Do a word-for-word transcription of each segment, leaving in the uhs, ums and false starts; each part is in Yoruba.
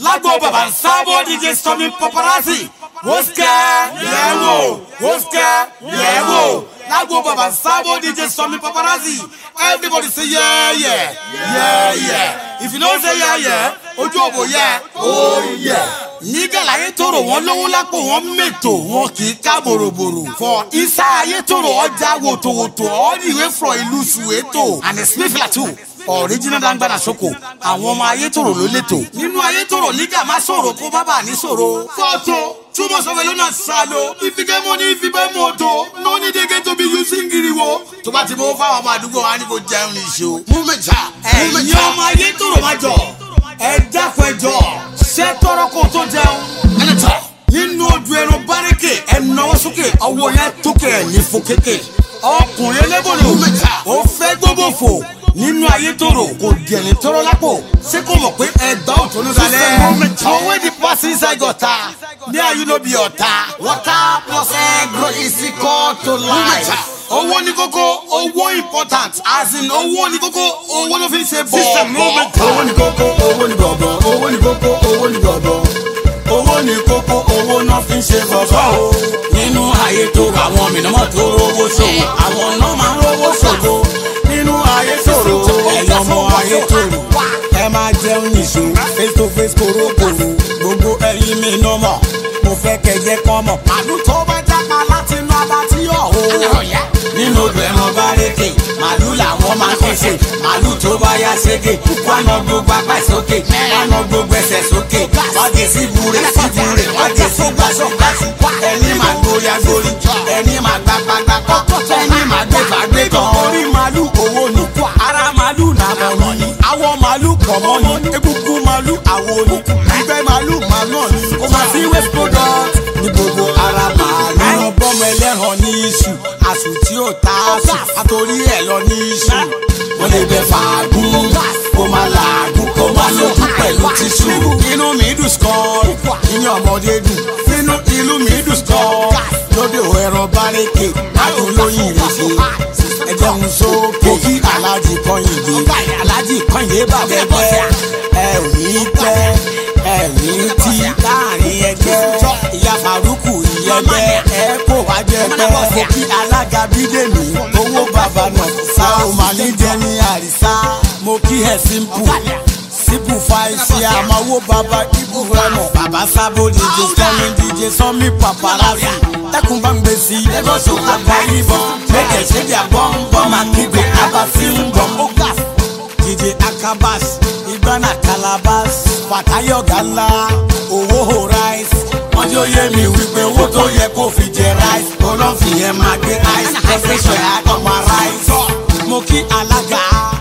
Lágbo bàbá Sábó D J Sọmi Paparazzi. Wọ́sùkẹ́ yẹ̀wò, wọ́sùkẹ́ yẹ̀wò. Lágbo bàbá Sábó D J Sọmi Paparazzi. Everybody say yeah yeah, yeah yeah. If you don't say yeah yeah, ojú òbò yeah, oh yeah. Nígà láyé tòrò wọn lówó lápò wọn mẹ́tò wọn kì í ká bòròbòrò. For Isa ayé tòrò ọjà wòtòwòtò all the way from ìlú Soweto and the Smith Plateau. Original Dangbada Soko. Àwọn ọmọ ayé tòrò ló létò. Nínú ayé tòrò nígà má sọ̀rọ̀ kó bábà ní sọ̀rọ̀. Fọ́tò too much of a loan and salo. If you get money, if you buy motor, no need again to be using giriwo. Tó bá ti mọ fáwọn ọmọ àdúgbò wa ní kò jẹun ní ìṣó. Movement cha. Ẹ̀yin ọmọ ayé tòrò má jọ. Ẹ dákun ẹ jọ. Ṣé tọrọ kò tó jẹun? Ẹni tọ̀. Nínú ojú ẹran bárẹ́kè ẹ náwó sókè ọwọ́ yẹn tókè ẹ̀ ní fò kékè. Ọkùnrin elébòlò ó fẹ́ gbogbo fò. Nínú ayé tòrò kò gẹ̀lẹ́ tọrọ lápò. Ṣé kò mọ̀ pé ẹgbà òtún ló dalẹ̀? Owó di pass inside gọ̀tà. Bí ayé ló bí ọ̀tá. Water plus egro is equal to life. Owó ní kókó, owó important. As in owó ní kókó, owó ló fi ń ṣe bọ̀. Owó ní kókó, owó ní bọ̀bọ̀. Owó ní kókó, owó ní bọ̀bọ̀. Owó ní kókó, owó náà fi ń ṣe bọ̀bọ̀ o. Nínú ayé tòrò àwọn mìíràn mọ̀ tó rówó ṣòwò. Àwọn náà máa ń rówó ṣògo. Nínú ayé tòrò ẹ̀yọ́ ọmọ ayé tòrò. Ẹ máa jẹun nìṣó face to face korokoro. Gbogbo ẹyin mi náà mọ̀, mo fẹ́ kẹjẹ kán mọ̀. Màlúù tó bá jápa láti inú abatí ọ̀hún. Nínú odò ẹran bárẹ́kè, màlúù làwọn máa ń ṣe. Màlúù tó bá yá ṣége, wọ́n na gbogbo apá ìsókè, wọ́n na gbogbo ẹsẹ̀ sókè. Wọ́n dé sí bure sí bure, wọ́n dé sí gbàsí gbàsí. Ẹni máa gbórí agbórí, ẹni máa gbàgbà gbàgbà, ẹni máa gbé gbàgbé kan. Orí màlúù owó ni, ara màlúù nàmọ̀ ni, àwọ̀ màlúù pọ̀mọ́ ni, egungun màlúù àwo ni, ìgbẹ́ màlúù màlúù ni. Kò máa sí waste product ní gbogbo ara màlúù. Àwọn bọ́mọ ẹlẹ́ran ní iṣu, àṣù tí ó ta aṣù, àtòrí ẹ̀ lọ ní iṣu. Wọ́n lè bẹ fàágùn, kó máa làágùn, kó máa lójú pẹ̀lú tíṣù. Inú mi dùn skọ́ọ̀rù, ìyẹn ọmọdé dùn. Nínú ìlú mi dùn skọ́ọ̀rù, lóde ò ẹran bárẹ́kè, adùn lóyìn ìrèké. Ẹ jẹun sókè kí aláàjì Kọ́yìndé, aláàjì Kọ́yìndé bàbá ẹgbẹ́. Ẹ ò ní tẹ́, ẹ ò ní tí láàrin ẹgbẹ́. Ìyá Fàrúkù ìyẹgbẹ́, ẹ kó wá jẹgbẹ́. Mo kí alága Bídèmí, owó bàbá náà sá o máa ní jẹ ní àrísá. Mo kí ẹ simple, simple five ṣe àmọ́ owó bàbá ibù rẹ̀mọ̀. Bàbá Sábó D J Sọmi D J Sọmi Paparazzi. Tẹ́kùn bá ń gbé sí Lagos àgbà ìbọn. Méjì ṣébi àbọ̀nbọ̀n máa kígbe abasi ń bọ̀. D J Akabas, Ìgbàna Calabas, Fàtáyọ̀ Gàlá, owó rice. Wọ́n yóò yé mi wípé owó tó yẹ kó fi jẹ rice. Olófì yẹn máa gbé ice, ẹ̀fẹ̀ṣọ̀ ẹ̀ àtọ̀mọ̀ rice. Mo kí alága,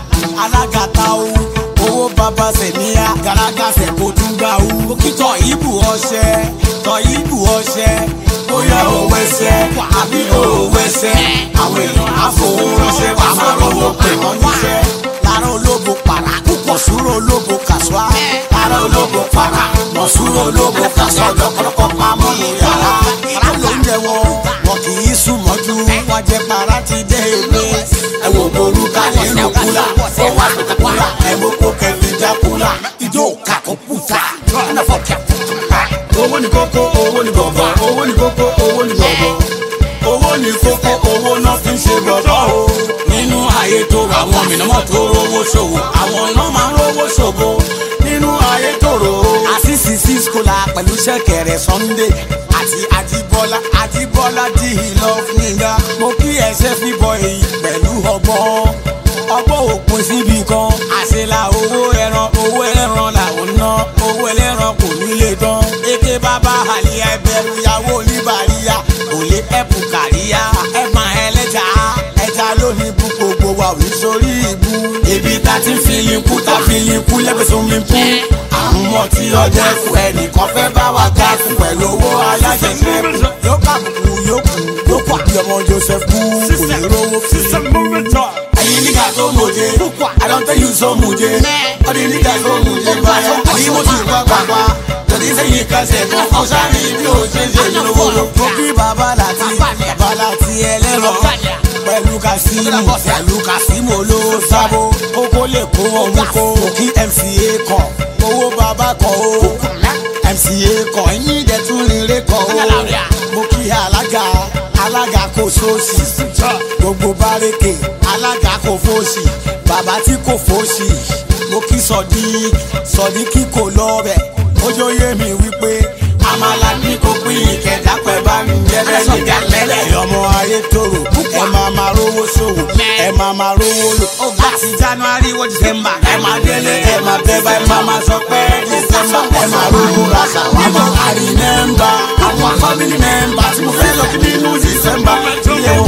alága Táwù, owó bàbá Sẹ̀níyà, gàlágà Sẹ̀kó tún gbà wú. Mo kí tọ̀ ìbù ọṣẹ, tọ̀ ìbù ọṣẹ. Bóyá owó ẹsẹ̀, àbí owó ẹsẹ̀. Àwọn èèyàn á fowó ránṣẹ́, wà máa rówó pè wọ́n níṣẹ́. Lára ológo para, mọ̀súrò ológo kàṣúà. Lára ológo para, mọ̀súrò ológo kàṣúà. Ọ̀dọ́kọ̀lọ́kọ̀ pamọ́ ní yàrá. Para ló ń jẹ wọn, wọn kì í sùn mọ́jú. Wọ́n jẹ para ti dé ilé. Ẹ wò ború kalẹ̀ nínú kúlà. Ó wà lóko kúlà. Ẹ mú kó kẹ́mi já kúlà. Ìjó kàkó puta. Ẹnà fọ́ kẹ́ puta. Owó ní kókó, owó ní bọ̀bọ̀. Owó ní kókó, owó ní bọ̀bọ̀. Owó ní kókó, owó náà fi ń ṣe bọ̀bọ̀ o. Nínú ayé tòrò àwọn mìíràn mọ̀ tó rówó ṣòwò. Àwọn náà máa ń rówó ṣògo. Nínú ayé tòrò. Àṣìṣì Sískòlà pẹ̀lú ṣẹ̀kẹ̀rẹ̀ Sunday. Àti Àjíbọ́lá Àjíbọ́lá di love nígbà. Mo kí ẹsẹ̀ fi bọ èyí pẹ̀lú ọgbọ́n. Ọgbọ́n òpin síbi kan. Àṣelà owó ẹran owó ẹran làwọn ná. Owó ẹlẹ́ran kò nílé tán. Èké bàbá àlìyá ẹbẹ̀rù ìyàwó oníbàríyá. Kò lè ẹ̀pù kàríyá. Ẹ̀gbọ́n ẹlẹ́jà ẹja lónìí bú gbogbo wa ò ní sórí ìbú. Ibi tá ti ń fili kú tá fili kú lẹ́gbẹ̀sùn mi kú. Àwọn ọmọ tí ọjọ́ ẹ̀kú ẹnìkan fẹ́ bá wa ká fún pẹ̀lú owó alájẹsẹ́kù. Yóò kàbùkù yóò kù yóò kù àbí ọmọ Joseph kú kò ní rówó fi. Ẹyin nígbà tó mòye, I don tell you so mòye. Ọdún nígbà tó mòye báyọ̀, àbí mo ti gbọ́ pàpà. Tòdí sẹ́yìn kẹsẹ̀ kan kọ́ sáré bí o ṣe ṣe lówó ló. Mo kí bàbá láti bàbá láti ẹlẹ́rọ. Pẹ̀lú Kasimu, pẹ̀lú Kasimu olówó Sábó. Kókó lè kó ọ̀hún kó. Kí M C A kọ̀, owó bàbá kọ̀ o. M C A kọ ẹ̀yìn dẹ̀ tún rere kọ o mo kí alága alága kò sóòsì gbogbo bárẹ́kè alága kò fòsì bàbá tí kò fòsì mo kí sọ̀dí sọ̀dí kí kò lọ bẹ̀ ojú yé mi wípé àmàlà ní kò pín ìkẹ̀dá pẹ̀ bá mi jẹ́rẹ́ nígbà lẹ́lẹ̀. ọmọ ayé tòrò ẹ máa ma rówó ṣòwò ẹ máa ma rówó lò. láti January wọ December ẹ máa délé ẹ máa bẹ́ bá ẹ máa ma sọ pé December ẹ máa rówó ra ṣàwámọ̀. I remember àwọn family member tí mo fẹ́ lọ kí nínú December tí ẹ